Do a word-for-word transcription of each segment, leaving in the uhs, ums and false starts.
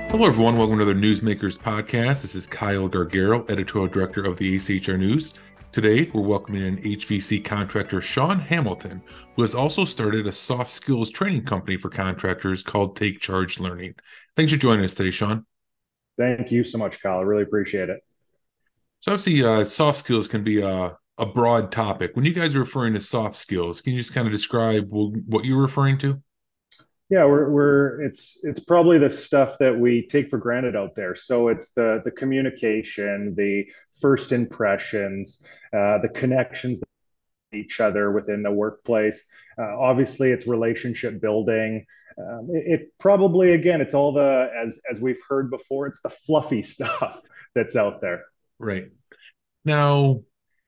Hello, everyone. Welcome to the Newsmakers podcast. This is Kyle Gargaro, editorial director of the A C H R News. Today, we're welcoming in H V C contractor Sean Hamilton, who has also started a soft skills training company for contractors called Take Charge Learning. Thanks for joining us today, Sean. Thank you so much, Kyle. I really appreciate it. So, obviously, uh, soft skills can be a, a broad topic. When you guys are referring to soft skills, can you just kind of describe what you're referring to? Yeah, we're we're it's it's probably the stuff that we take for granted out there. So it's the the communication, the first impressions, uh, the connections with each other within the workplace. Uh, obviously, it's relationship building. Um, it, it probably again, it's all the as as we've heard before, it's the fluffy stuff that's out there. Right. Now,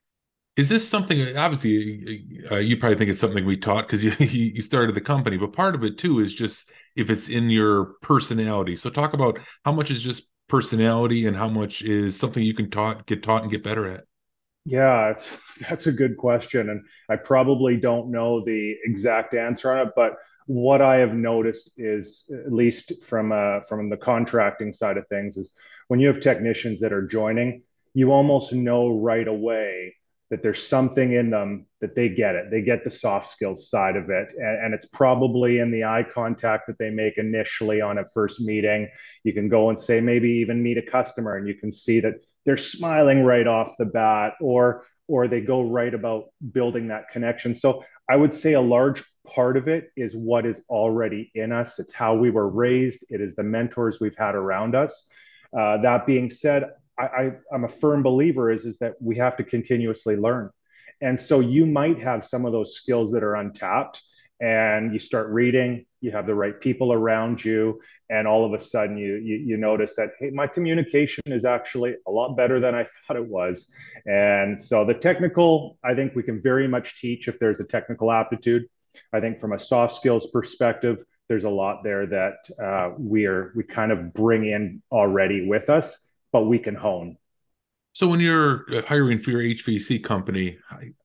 is this something, obviously, uh, you probably think it's something we taught because you, you started the company, but part of it too is just if it's in your personality. So talk about how much is just personality and how much is something you can taught, get taught and get better at. Yeah, it's, that's a good question. And I probably don't know the exact answer on it, but what I have noticed is, at least from uh, from the contracting side of things, is when you have technicians that are joining, you almost know right away that there's something in them that they get it. They get the soft skills side of it. And, and it's probably in the eye contact that they make initially on a first meeting. You can go and say, maybe even meet a customer, and you can see that they're smiling right off the bat, or or they go right about building that connection. So I would say a large part of it is what is already in us. It's how we were raised. It is the mentors we've had around us. Uh, that being said, I, I, I'm a firm believer is, is that we have to continuously learn. And so you might have some of those skills that are untapped, and you start reading, you have the right people around you, and all of a sudden you, you you notice that, hey, my communication is actually a lot better than I thought it was. And so the technical, I think we can very much teach if there's a technical aptitude. I think from a soft skills perspective, there's a lot there that uh, we are we kind of bring in already with us, but we can hone. So when you're uh, hiring for your H V A C company,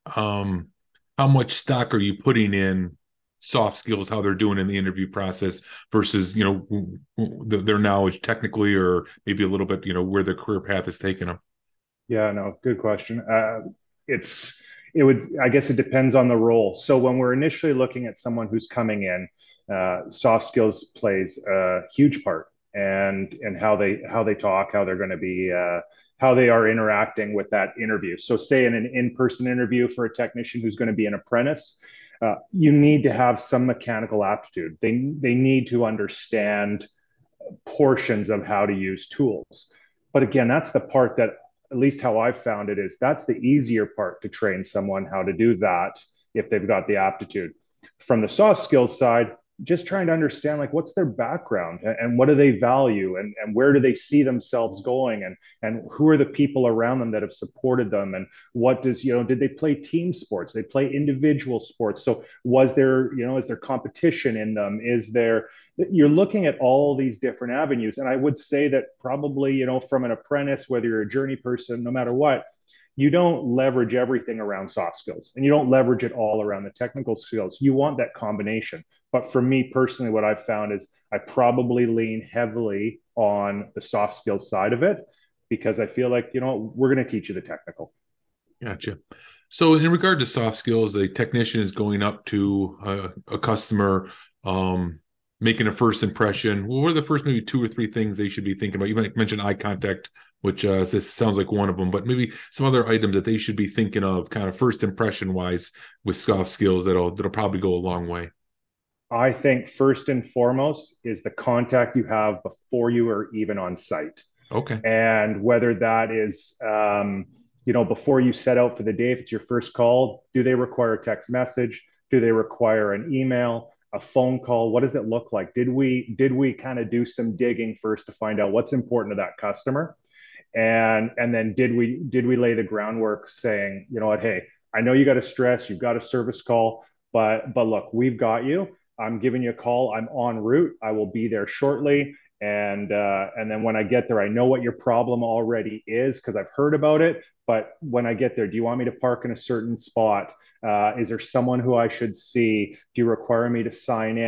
um, how much stock are you putting in soft skills, how they're doing in the interview process versus, you know, their knowledge technically, or maybe a little bit, you know, where their career path is taking them? Yeah, no, good question. Uh, it's it would I guess it depends on the role. So when we're initially looking at someone who's coming in, uh, soft skills plays a huge part, and and how they how they talk, how they're going to be, uh, how they are interacting with that interview. So say in an in-person interview for a technician who's going to be an apprentice, uh, you need to have some mechanical aptitude. They they need to understand portions of how to use tools. But again, that's the part that, at least how I've found it, is that's the easier part to train someone how to do that if they've got the aptitude. From the soft skills side, just trying to understand like what's their background, and what do they value, and, and where do they see themselves going, and and who are the people around them that have supported them, and what does, you know, did they play team sports, they play individual sports, so was there, you know, is there competition in them, is there, you're looking at all these different avenues. And I would say that probably, you know, from an apprentice, whether you're a journey person, no matter what, you don't leverage everything around soft skills, and you don't leverage it all around the technical skills. You want that combination. But for me personally, what I've found is I probably lean heavily on the soft skills side of it, because I feel like, you know, we're going to teach you the technical. Gotcha. So in regard to soft skills, a technician is going up to a, a customer, um, making a first impression. What are the first maybe two or three things they should be thinking about? You might mention eye contact, which uh, this sounds like one of them, but maybe some other items that they should be thinking of, kind of first impression wise, with soft skills that'll that'll probably go a long way. I think first and foremost is the contact you have before you are even on site. Okay. And whether that is, um, you know, before you set out for the day, if it's your first call, do they require a text message, do they require an email, a phone call? What does it look like? Did we did we kind of do some digging first to find out what's important to that customer, and and then did we did we lay the groundwork saying, you know what, hey, I know you got to stress, you've got a service call, but but look, we've got you. I'm giving you a call, I'm en route, I will be there shortly. And uh, and then when I get there, I know what your problem already is because I've heard about it. But when I get there, do you want me to park in a certain spot? Uh, is there someone who I should see? Do you require me to sign in?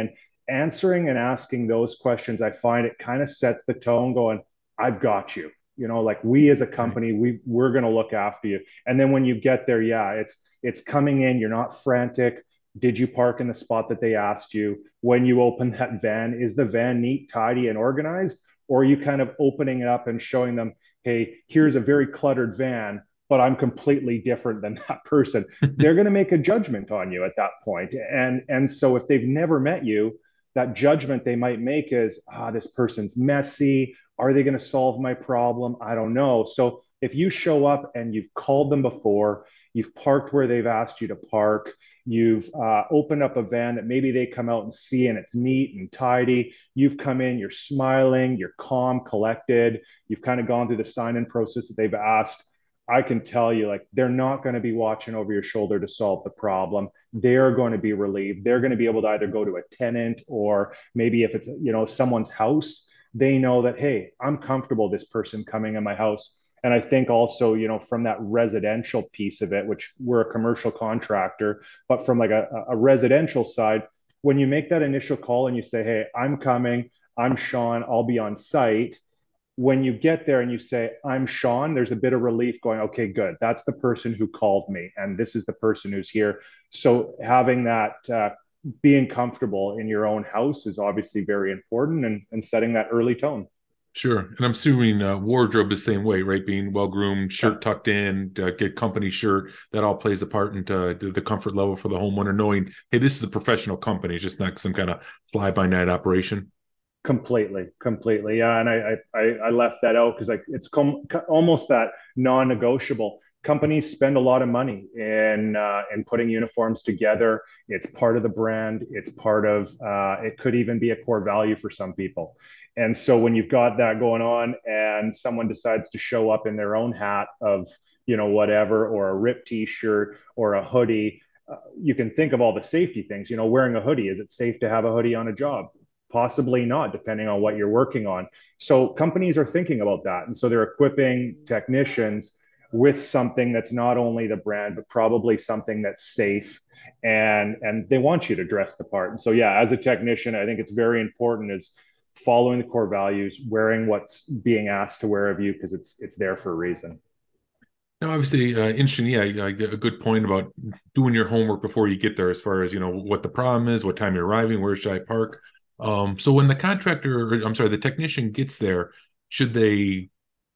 answering and asking those questions, I find it kind of sets the tone going, I've got you. You know, like we as a Right. company, we we're going to look after you. And then when you get there, yeah, it's it's coming in, you're not frantic. Did you park in the spot that they asked you? When you open that van, is the van neat, tidy, and organized? Or are you kind of opening it up and showing them, hey, here's a very cluttered van, but I'm completely different than that person? They're going to make a judgment on you at that point. And and so if they've never met you, that judgment they might make is, ah, this person's messy. Are they going to solve my problem? I don't know. So if you show up and you've called them before, you've parked where they've asked you to park, you've uh, opened up a van that maybe they come out and see and it's neat and tidy. You've come in, you're smiling, you're calm, collected. You've kind of gone through the sign in process that they've asked. I can tell you, like, they're not going to be watching over your shoulder to solve the problem. They're going to be relieved. They're going to be able to either go to a tenant, or maybe if it's, you know, someone's house, they know that, hey, I'm comfortable this person coming in my house. And I think also, you know, from that residential piece of it, which we're a commercial contractor, but from like a, a residential side, when you make that initial call and you say, hey, I'm coming, I'm Sean, I'll be on site. When you get there and you say, I'm Sean, there's a bit of relief going, okay, good. That's the person who called me. And this is the person who's here. So having that, uh, being comfortable in your own house is obviously very important, and, and setting that early tone. Sure. And I'm assuming uh, wardrobe the same way, right? Being well groomed, Yeah. shirt tucked in, uh, get company shirt, that all plays a part into the, the comfort level for the homeowner, knowing, hey, this is a professional company. It's just not some kind of fly by night operation. Completely, completely. Yeah, and I I, I left that out because like it's com- almost that non-negotiable. Companies spend a lot of money in uh, in putting uniforms together. It's part of the brand. It's part of. Uh, it could even be a core value for some people. And so when you've got that going on, and someone decides to show up in their own hat of, you know, whatever, or a ripped T-shirt or a hoodie, uh, you can think of all the safety things. You know, wearing a hoodie, is it safe to have a hoodie on a job? Possibly not, depending on what you're working on. So companies are thinking about that. And so they're equipping technicians with something that's not only the brand, but probably something that's safe. And, and they want you to dress the part. And so, yeah, as a technician, I think it's very important is following the core values, wearing what's being asked to wear of you, because it's, it's there for a reason. Now, obviously, uh, interesting. Yeah, I get a good point about doing your homework before you get there, as far as, you know, what the problem is, what time you're arriving, where should I park. Um, so when the contractor, or, I'm sorry, the technician gets there, should they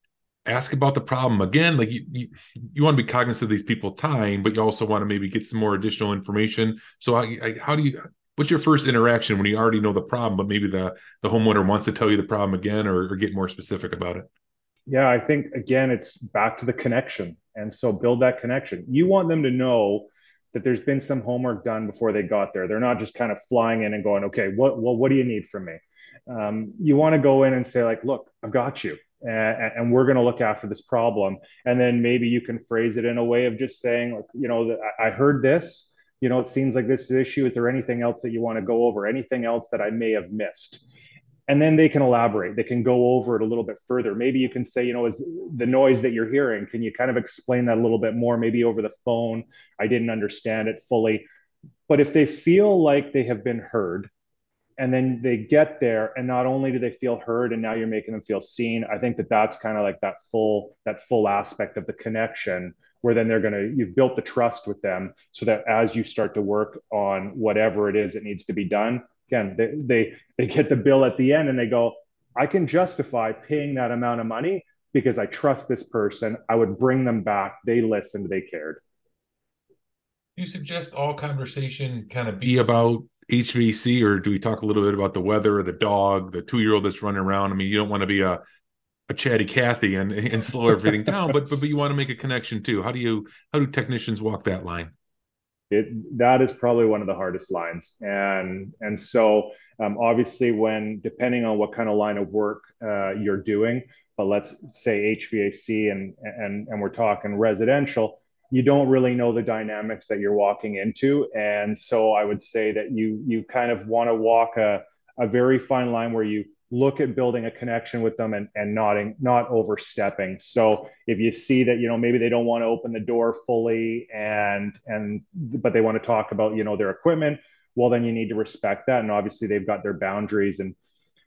ask about the problem again? Like you, you, you want to be cognizant of these people time, but you also want to maybe get some more additional information. So I, I, how do you, what's your first interaction when you already know the problem, but maybe the, the homeowner wants to tell you the problem again, or, or get more specific about it? Yeah, I think again, it's back to the connection. And so build that connection. You want them to know that there's been some homework done before they got there. They're not just kind of flying in and going, okay, what, well, what do you need from me? Um, you want to go in and say, like, look, I've got you. And, and we're going to look after this problem. And then maybe you can phrase it in a way of just saying, like, you know, I heard this, you know, it seems like this issue. Is there anything else that you want to go over? Anything else that I may have missed? And then they can elaborate. They can go over it a little bit further. Maybe you can say, you know, is the noise that you're hearing, can you kind of explain that a little bit more, maybe over the phone? I didn't understand it fully. But if they feel like they have been heard, and then they get there and not only do they feel heard and now you're making them feel seen, I think that that's kind of like that full that full aspect of the connection, where then they're going to, you've built the trust with them, so that as you start to work on whatever it is that needs to be done, again, they they, they get the bill at the end and they go, I can justify paying that amount of money because I trust this person. I would bring them back, they listened, they cared. Do you suggest all conversation kind of be about H V A C, or do we talk a little bit about the weather, the dog, the two year old that's running around? I mean, you don't want to be a, a chatty Cathy and, and slow everything down, but, but but you want to make a connection too. How do you how do technicians walk that line? It, that is probably one of the hardest lines. And and so um, obviously, when depending on what kind of line of work uh, you're doing, but let's say H V A C, and and and we're talking residential, you don't really know the dynamics that you're walking into. And so I would say that you you kind of want to walk a a very fine line where you look at building a connection with them, and, and not, not overstepping. So if you see that, you know, maybe they don't want to open the door fully, and, and, but they want to talk about, you know, their equipment, well, then you need to respect that. And obviously they've got their boundaries, and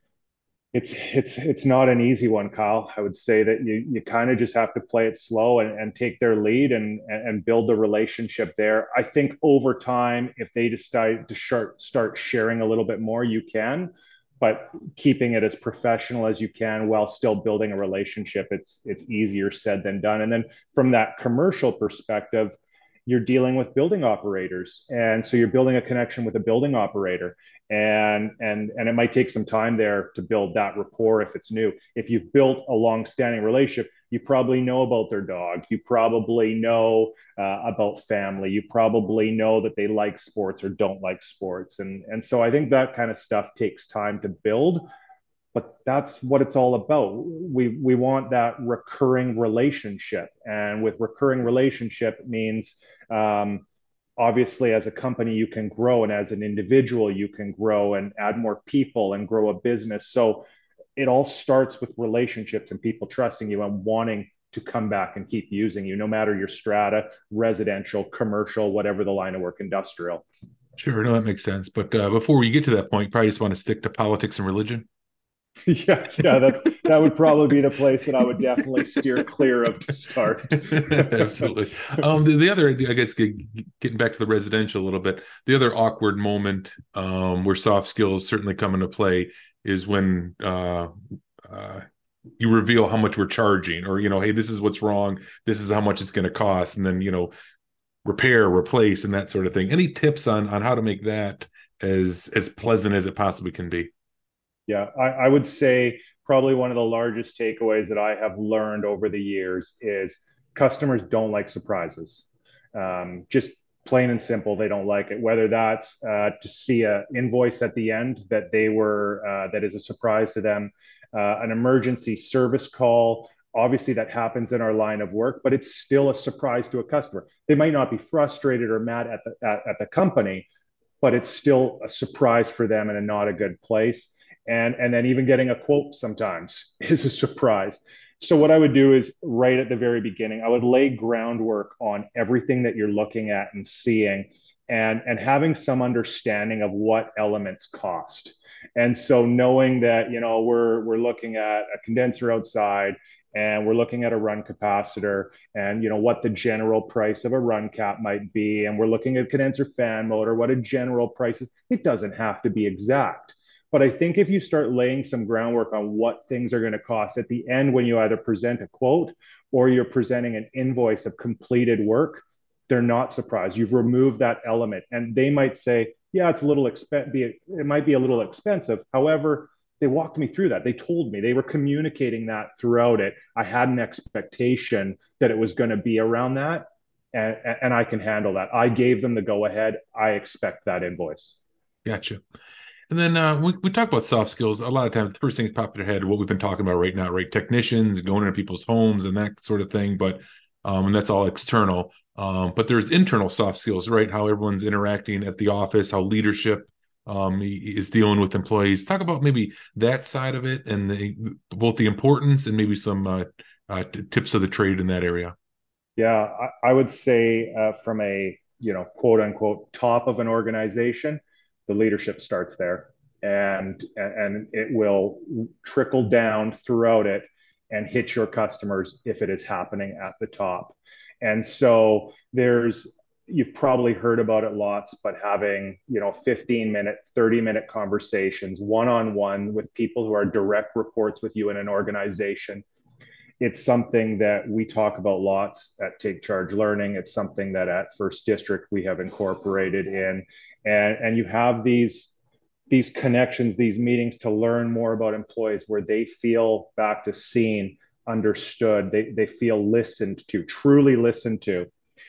it's it's it's not an easy one, Kyle. I would say that you you kind of just have to play it slow and, and take their lead and and build the relationship there. I think over time, if they decide to start start sharing a little bit more, you can, but keeping it as professional as you can while still building a relationship, it's it's easier said than done. And then from that commercial perspective, you're dealing with building operators, and so you're building a connection with a building operator, and and and it might take some time there to build that rapport if it's new. If you've built a long-standing relationship, you probably know about their dog, you probably know uh, about family, you probably know that they like sports or don't like sports, and and so I think that kind of stuff takes time to build, but that's what it's all about. We we want that recurring relationship, and with recurring relationship means um, obviously as a company you can grow, and as an individual you can grow and add more people and grow a business. So it all starts with relationships and people trusting you and wanting to come back and keep using you, no matter your strata, residential, commercial, whatever the line of work, industrial. Sure, no, that makes sense. But uh, before we get to that point, you probably just want to stick to politics and religion. Yeah, yeah, that's that would probably be the place that I would definitely steer clear of to start. Absolutely. Um, the, the other, I guess, get, getting back to the residential a little bit, the other awkward moment um, where soft skills certainly come into play is when uh, uh, you reveal how much we're charging, or you know, hey, this is what's wrong, this is how much it's going to cost, and then you know, repair, replace, and that sort of thing. Any tips on on how to make that as as pleasant as it possibly can be? Yeah, I, I would say probably one of the largest takeaways that I have learned over the years is customers don't like surprises. Um, just plain and simple, they don't like it. Whether that's uh, to see an invoice at the end that they were uh, that is a surprise to them, uh, an emergency service call. Obviously, that happens in our line of work, but it's still a surprise to a customer. They might not be frustrated or mad at the at, at the company, but it's still a surprise for them and a not a good place. And, and then even getting a quote sometimes is a surprise. So what I would do is right at the very beginning, I would lay groundwork on everything that you're looking at and seeing, and, and having some understanding of what elements cost. And so knowing that, you know, we're, we're looking at a condenser outside, and we're looking at a run capacitor, and you know what the general price of a run cap might be, and we're looking at condenser fan motor, what a general price is. It doesn't have to be exact, but I think if you start laying some groundwork on what things are going to cost at the end, when you either present a quote or you're presenting an invoice of completed work, they're not surprised. You've removed that element, and they might say, yeah, it's a little expensive, it might be a little expensive, however, they walked me through that. They told me, they were communicating that throughout it. I had an expectation that it was going to be around that, and, and I can handle that. I gave them the go ahead. I expect that invoice. Gotcha. And then uh, we, we talk about soft skills. A lot of times, the first things pop in your head, what we've been talking about right now, right? Technicians going into people's homes and that sort of thing. But um, and that's all external. Um, but there's internal soft skills, right? How everyone's interacting at the office, how leadership um, is dealing with employees. Talk about maybe that side of it, and the, both the importance and maybe some uh, uh, t- tips of the trade in that area. Yeah, I, I would say uh, from a you know quote unquote top of an organization, the leadership starts there, and and it will trickle down throughout it and hit your customers if it is happening at the top. And so there's you've probably heard about it lots, but having you know fifteen minute, thirty minute conversations one on one with people who are direct reports with you in an organization, it's something that we talk about lots at Take Charge Learning. It's something that at First District we have incorporated in, and and you have these these connections, these meetings to learn more about employees, where they feel back to seen, understood, they they feel listened to, truly listened to.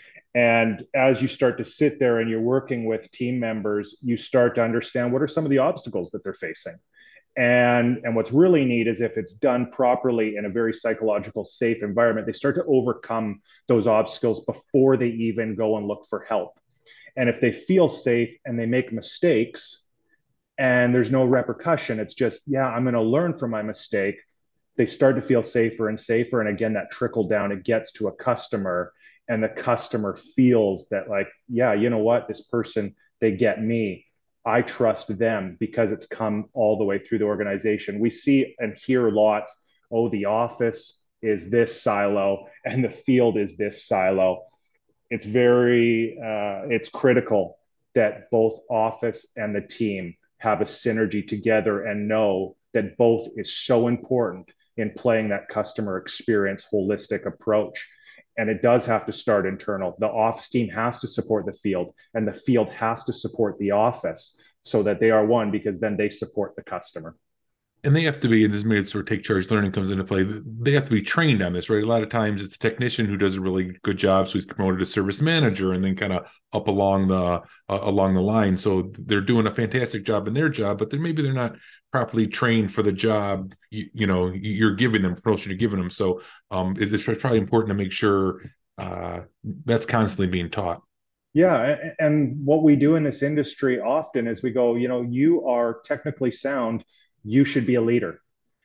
And as you start to sit there and you're working with team members, you start to understand what are some of the obstacles that they're facing. And, and what's really neat is if it's done properly in a very psychological, safe environment, they start to overcome those obstacles before they even go and look for help. And if they feel safe and they make mistakes and there's no repercussion, it's just, yeah, I'm going to learn from my mistake. They start to feel safer and safer. And again, that trickle down, it gets to a customer, and the customer feels that, like, yeah, you know what, this person, they get me. I trust them because it's come all the way through the organization. We see and hear lots, oh, the office is this silo and the field is this silo. It's very, uh, it's critical that both office and the team have a synergy together and know that both is so important in playing that customer experience holistic approach. And it does have to start internal. The office team has to support the field, and the field has to support the office so that they are one, because then they support the customer. And they have to be, and this is where sort of take charge learning comes into play. They have to be trained on this, right? A lot of times it's the technician who does a really good job, so he's promoted to service manager, and then kind of up along the uh, along the line. So they're doing a fantastic job in their job, but then maybe they're not properly trained for the job. You, you know, you're giving them promotion, you're giving them. So um, it's probably important to make sure uh, that's constantly being taught. Yeah, and what we do in this industry often is we go, you know, you are technically sound, you should be a leader.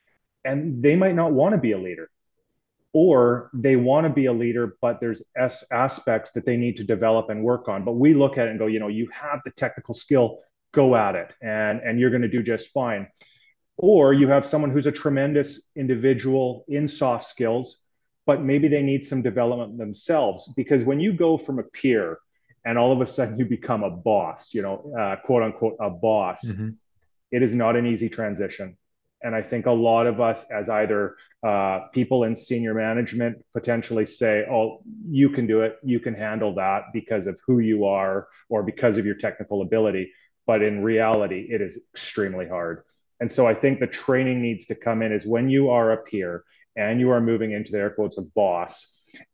And they might not want to be a leader, or they want to be a leader, but there's S aspects that they need to develop and work on. But we look at it and go, you know, you have the technical skill, go at it, and and you're going to do just fine. Or you have someone who's a tremendous individual in soft skills, but maybe they need some development themselves. Because when you go from a peer and all of a sudden you become a boss, you know, uh, quote unquote, a boss, Mm-hmm. it is not an easy transition. And I think a lot of us, as either uh, people in senior management, potentially say, oh, you can do it, you can handle that because of who you are or because of your technical ability. But in reality, it is extremely hard. And so I think the training needs to come in is when you are a peer and you are moving into the air quotes of boss,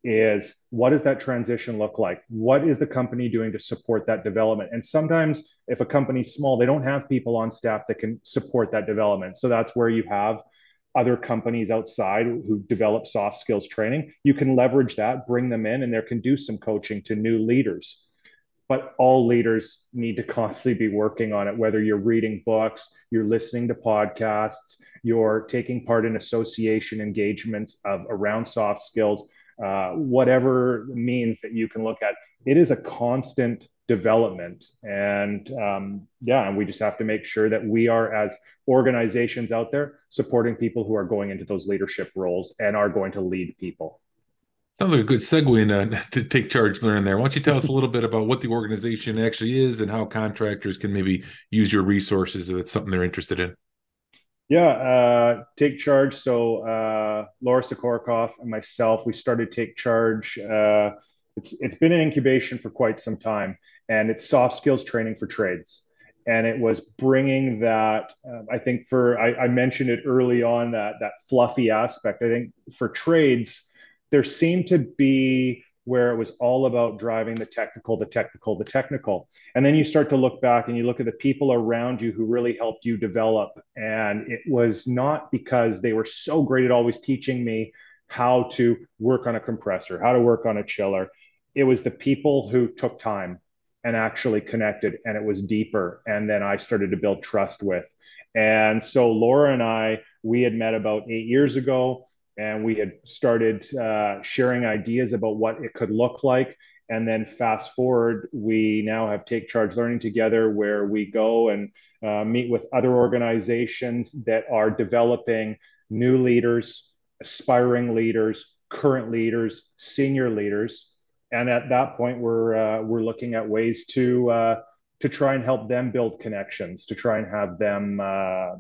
is what does that transition look like? What is the company doing to support that development? And sometimes if a company's small, they don't have people on staff that can support that development. So that's where you have other companies outside who develop soft skills training. You can leverage that, bring them in, and there can do some coaching to new leaders. But all leaders need to constantly be working on it, whether you're reading books, you're listening to podcasts, you're taking part in association engagements of around soft skills, uh, whatever means that you can look at. It is a constant development. And um, yeah, and we just have to make sure that we are, as organizations out there, supporting people who are going into those leadership roles and are going to lead people. Sounds like a good segue into, to take charge learning there. Why don't you tell us a little bit about what the organization actually is and how contractors can maybe use your resources if it's something they're interested in? Yeah, uh, Take Charge. So uh, Laura Sikorikoff and myself, we started Take Charge. Uh, it's it's been in incubation for quite some time, and it's soft skills training for trades. And it was bringing that. Uh, I think for I, I mentioned it early on, that that fluffy aspect. I think for trades, there seemed to be where it was all about driving the technical, the technical, the technical. And then you start to look back and you look at the people around you who really helped you develop. And it was not because they were so great at always teaching me how to work on a compressor, how to work on a chiller. It was the people who took time and actually connected, and it was deeper. And then I started to build trust with. And so Laura and I, we had met about eight years ago, and we had started uh, sharing ideas about what it could look like. And then fast forward, we now have Take Charge Learning together, where we go and uh, meet with other organizations that are developing new leaders, aspiring leaders, current leaders, senior leaders. And at that point, we're uh, we're looking at ways to uh, to try and help them build connections, to try and have them uh,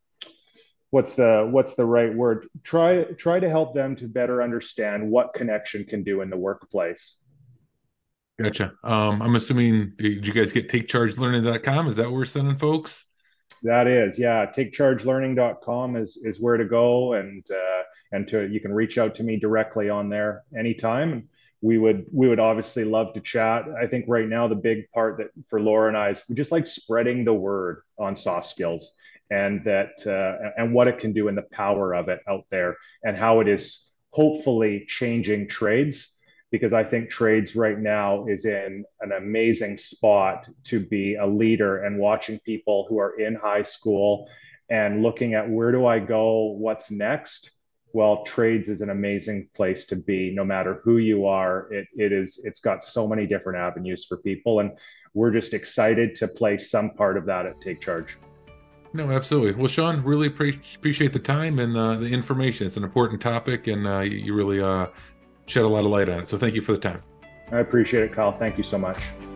what's the what's the right word, try try to help them to better understand what connection can do in the workplace. Gotcha. Um, I'm assuming, did you guys get take charge learning dot com? Is that where we're sending folks? That is, yeah, take charge learning dot com is is where to go, and uh, and to you can reach out to me directly on there anytime. We would we would obviously love to chat. I think right now the big part that for Laura and I is we just like spreading the word on soft skills, and that uh, and what it can do and the power of it out there, and how it is hopefully changing trades, because I think trades right now is in an amazing spot to be a leader, and watching people who are in high school and looking at where do I go, what's next. well, trades is an amazing place to be. No matter who you are, it it is it's got so many different avenues for people, and we're just excited to play some part of that at Take Charge. No, absolutely. Well, Sean, really pre- appreciate the time and uh, the information. It's an important topic, and uh, you really uh, shed a lot of light on it. So thank you for the time. I appreciate it, Kyle. Thank you so much.